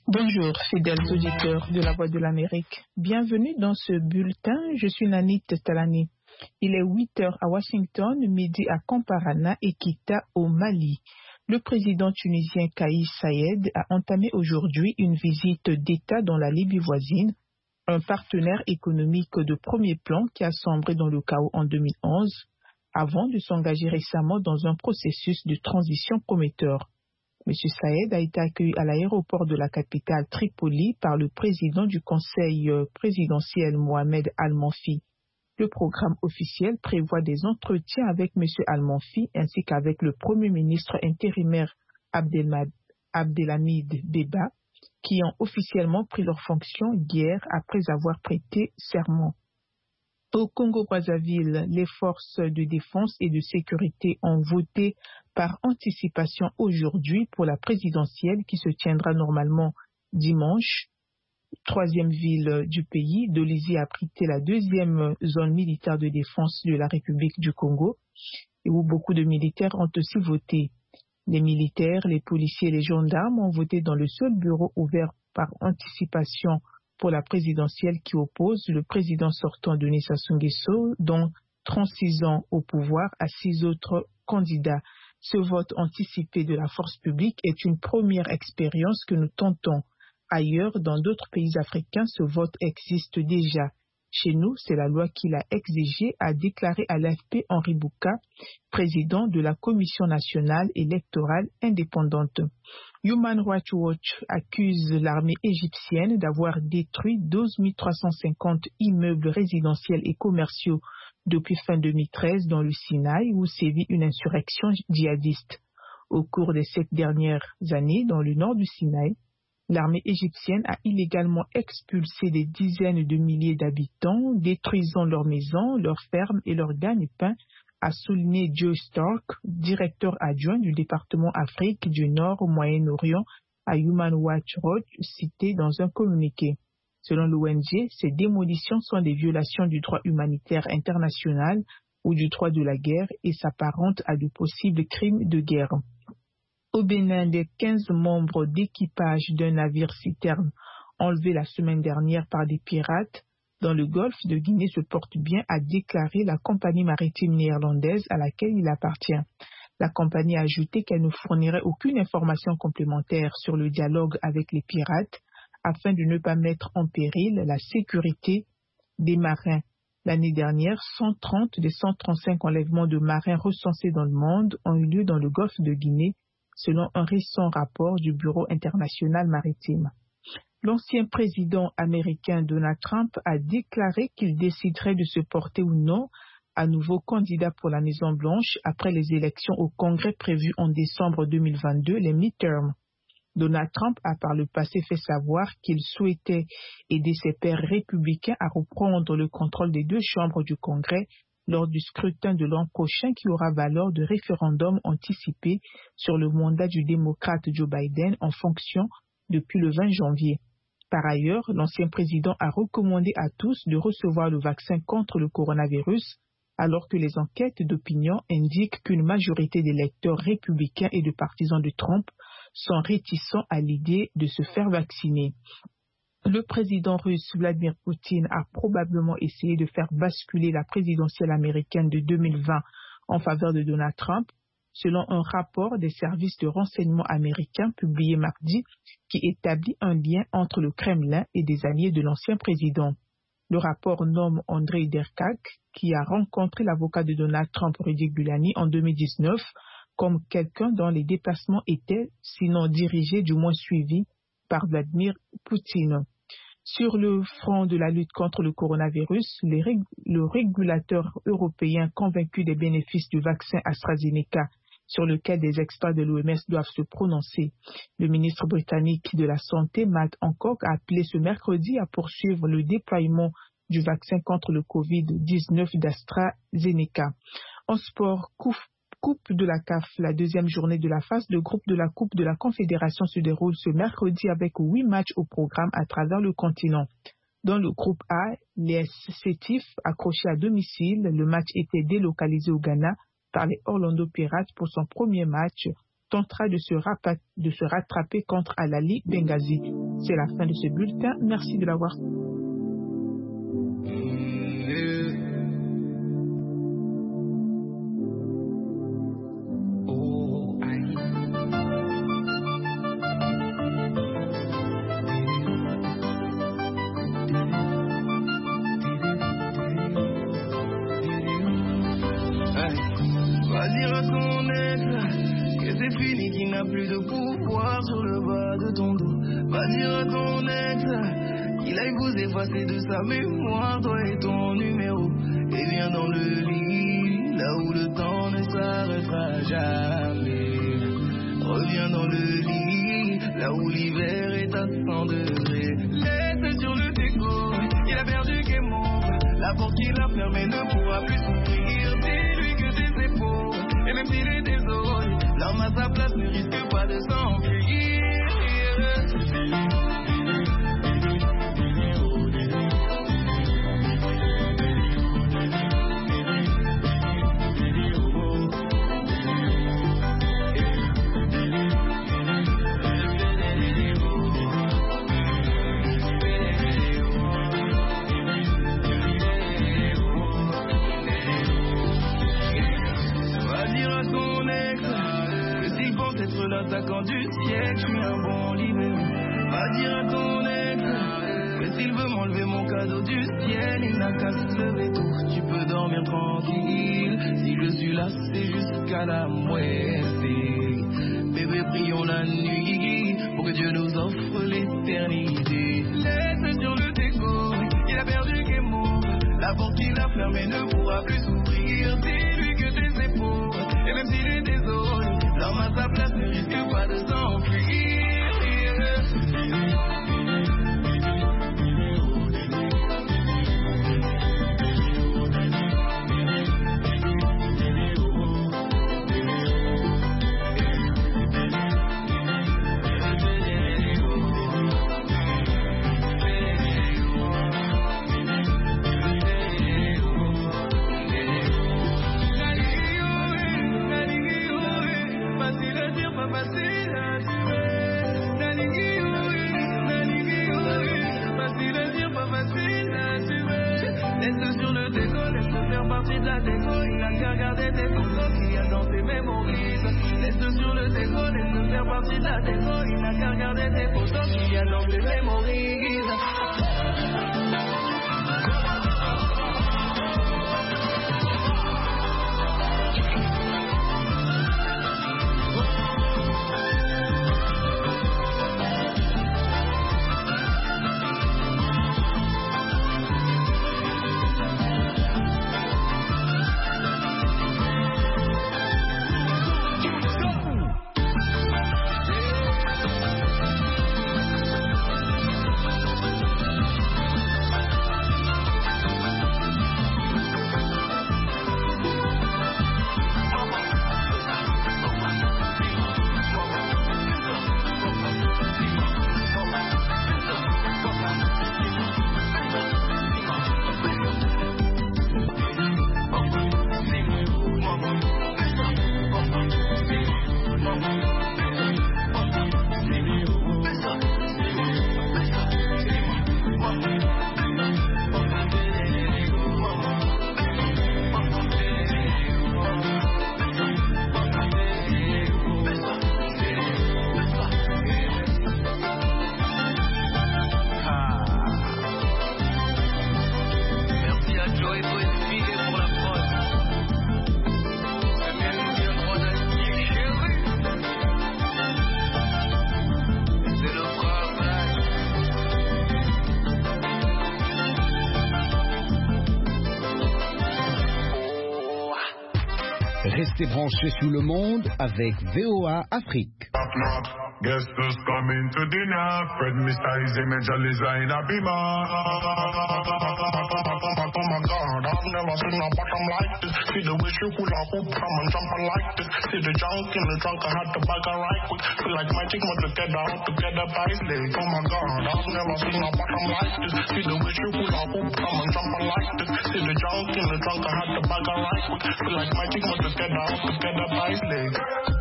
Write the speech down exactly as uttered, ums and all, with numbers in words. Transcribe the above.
Bonjour, fidèles auditeurs de la Voix de l'Amérique. Bienvenue dans ce bulletin. Je suis Nanit Talani. Il est huit heures à Washington, midi à Kamparana et Kita au Mali. Le président tunisien Kais Saied a entamé aujourd'hui une visite d'État dans la Libye voisine, un partenaire économique de premier plan qui a sombré dans le chaos en deux mille onze, avant de s'engager récemment dans un processus de transition prometteur. M. Saïed a été accueilli à l'aéroport de la capitale Tripoli par le président du conseil présidentiel Mohamed Al-Manfi. Le programme officiel prévoit des entretiens avec M. Al-Manfi ainsi qu'avec le premier ministre intérimaire Abdelmad- Abdelhamid Deba, qui ont officiellement pris leurs fonctions hier après avoir prêté serment. Au Congo-Brazzaville, les forces de défense et de sécurité ont voté par anticipation aujourd'hui pour la présidentielle qui se tiendra normalement dimanche. Troisième ville du pays, Dolisie a abrité la deuxième zone militaire de défense de la République du Congo, et où beaucoup de militaires ont aussi voté. Les militaires, les policiers et les gendarmes ont voté dans le seul bureau ouvert par anticipation pour la présidentielle qui oppose le président sortant Denis Sassou Nguesso, dont trente-six ans au pouvoir, à six autres candidats. Ce vote anticipé de la force publique est une première expérience que nous tentons. Ailleurs, dans d'autres pays africains, ce vote existe déjà. Chez nous, c'est la loi qui l'a exigé, a déclaré à l'A F P Henri Bouka, président de la Commission nationale électorale indépendante. Human Rights Watch accuse l'armée égyptienne d'avoir détruit douze mille trois cent cinquante immeubles résidentiels et commerciaux depuis fin deux mille treize dans le Sinaï où sévit une insurrection djihadiste. Au cours des sept dernières années, dans le nord du Sinaï, l'armée égyptienne a illégalement expulsé des dizaines de milliers d'habitants, détruisant leurs maisons, leurs fermes et leurs gagne-pain, a souligné Joe Stark, directeur adjoint du département Afrique du Nord au Moyen-Orient à Human Rights Watch, cité dans un communiqué. Selon l'O N G, ces démolitions sont des violations du droit humanitaire international ou du droit de la guerre et s'apparentent à de possibles crimes de guerre. Au Bénin, les quinze membres d'équipage d'un navire-citerne enlevé la semaine dernière par des pirates dans le golfe de Guinée se portent bien, a déclaré la compagnie maritime néerlandaise à laquelle il appartient. La compagnie a ajouté qu'elle ne fournirait aucune information complémentaire sur le dialogue avec les pirates afin de ne pas mettre en péril la sécurité des marins. L'année dernière, cent trente des cent trente-cinq enlèvements de marins recensés dans le monde ont eu lieu dans le golfe de Guinée, selon un récent rapport du Bureau international maritime. L'ancien président américain Donald Trump a déclaré qu'il déciderait de se porter ou non à nouveau candidat pour la Maison-Blanche après les élections au Congrès prévues en décembre deux mille vingt-deux, les midterms. Donald Trump a par le passé fait savoir qu'il souhaitait aider ses pairs républicains à reprendre le contrôle des deux chambres du Congrès lors du scrutin de l'an prochain qui aura valeur de référendum anticipé sur le mandat du démocrate Joe Biden en fonction depuis le vingt janvier. Par ailleurs, l'ancien président a recommandé à tous de recevoir le vaccin contre le coronavirus, alors que les enquêtes d'opinion indiquent qu'une majorité d'électeurs républicains et de partisans de Trump sont réticents à l'idée de se faire vacciner. Le président russe Vladimir Poutine a probablement essayé de faire basculer la présidentielle américaine de deux mille vingt en faveur de Donald Trump, selon un rapport des services de renseignement américains publié mardi qui établit un lien entre le Kremlin et des alliés de l'ancien président. Le rapport nomme Andrei Derkach, qui a rencontré l'avocat de Donald Trump, Rudy Giuliani, en deux mille dix-neuf, comme quelqu'un dont les déplacements étaient, sinon dirigés, du moins suivis par Vladimir Poutine. Sur le front de la lutte contre le coronavirus, les rég- le régulateur européen convaincu des bénéfices du vaccin AstraZeneca, sur lequel des experts de l'O M S doivent se prononcer. Le ministre britannique de la Santé, Matt Hancock, a appelé ce mercredi à poursuivre le déploiement du vaccin contre le covid dix-neuf d'AstraZeneca. En sport, coupe, coupe de la C A F, la deuxième journée de la phase de groupe de la Coupe de la Confédération se déroule ce mercredi avec huit matchs au programme à travers le continent. Dans le groupe A, les Sétifs, accrochés à domicile, le match était délocalisé au Ghana par les Orlando Pirates pour son premier match tentera de se, rapa- de se rattraper contre Al-Ahly Benghazi. C'est la fin de ce bulletin. Merci de l'avoir. Plus de pouvoir sur le bas de ton dos. Va dire à ton ex qu'il aille vous effacer de sa mémoire, toi et ton numéro. Et viens dans le lit, là où le temps ne s'arrêtera jamais. Reviens dans le lit, là où l'hiver est à cent degrés. Laisse sur le déco, il a perdu game over. La porte qu'il a fermée ne pourra plus s'ouvrir. Dis-lui que tes épaules, et même s'il est désolé, l'homme à sa place ne risque pas de s'enfuir. L'attaquant du siècle, je suis un bon libéré. Va dire à ton ex que s'il veut m'enlever mon cadeau du ciel, il n'a qu'à se lever tôt. Tu peux dormir tranquille. Si je suis là, c'est jusqu'à la muerte. Bébé, prions la nuit pour que Dieu nous offre l'éternité. Laisse sur le déco, il a perdu game over. La porte qu'il a fermée ne pourra plus s'ouvrir. Dis-lui que tes épaules, et même s'il est désolé, l'homme à sa place ne risque pas de s'enfuir. De la déco, il a qu'à regarder tes photos qu'il y a dans tes mémories. Laisse sur le déco, laisse faire partie de la déco, il a qu'à regarder tes photos qu'il y a dans tes mémories. Restez branchés sur le monde avec V O A Afrique. Guess who's coming to dinner? Fred Mister Easy Major Liza in a beamer. Oh my God, I've never seen a bottom like this. See the way she hula hoop, come and jump like this. See the junk in the trunk, I had to bag her right quick. Feel like magic, but together, out together, ties leg. Oh my God, I've never seen a bottom like this. See the way she hula hoop, come and jump like this. See the junk in the trunk, I had to bag her right quick. Feel like magic, but together, out together, ties leg.